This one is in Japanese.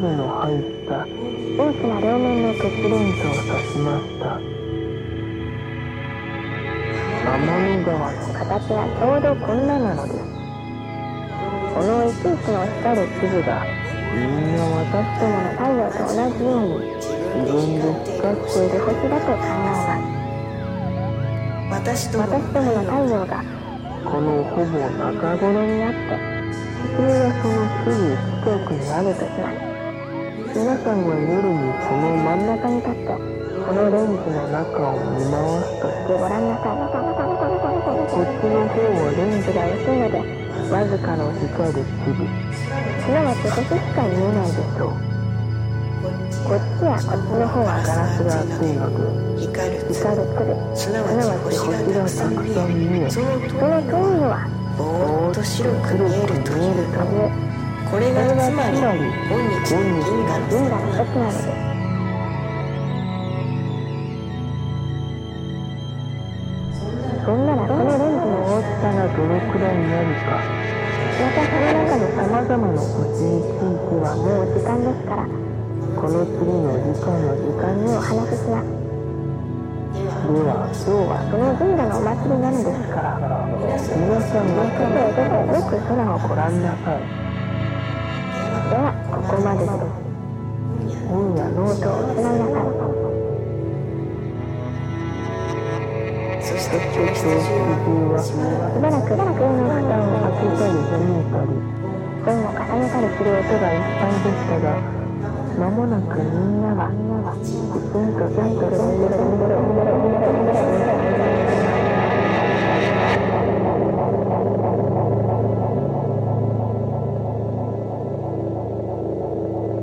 影の入った大きな両面の鉄レンズを指しました。天の川の形はちょうどこんななのです。このいちいちの光る粒がみんな私どもの太陽と同じように自分で光っている星だと考えます。私どもの太陽がこのほぼ中頃にあって地球はそのすぐ近くにあるとします。皆さんは夜にこの真ん中に立ってこのレンズの中を見回すとしてごらんなさい。こっちの方はレンズが薄いのでわずかの光る粒、すなわち星しか見えないでしょう。こっちやこっちの方はガラスが厚いので光る粒、すなわち星がたくさん見え、その遠いのはぼーっと白く見えるという、これがつまり本日の銀河の一つなのです。そんならこのレンズの大きさがどのくらいになるか、またその中のさまざまな星についてはもう時間ですから、この次の次回の時間にお話しします。では今日はその神社のお祭りなのですから、皆さんが外へ出てよく空をご覧なさい。ではここまでです。本やノートを失いなさい。そして教室中はしばらく上の蓋を開けたり閉めたり本を重ねたりする音がいっぱいでしたが、間もなくみんなはきちんとセットする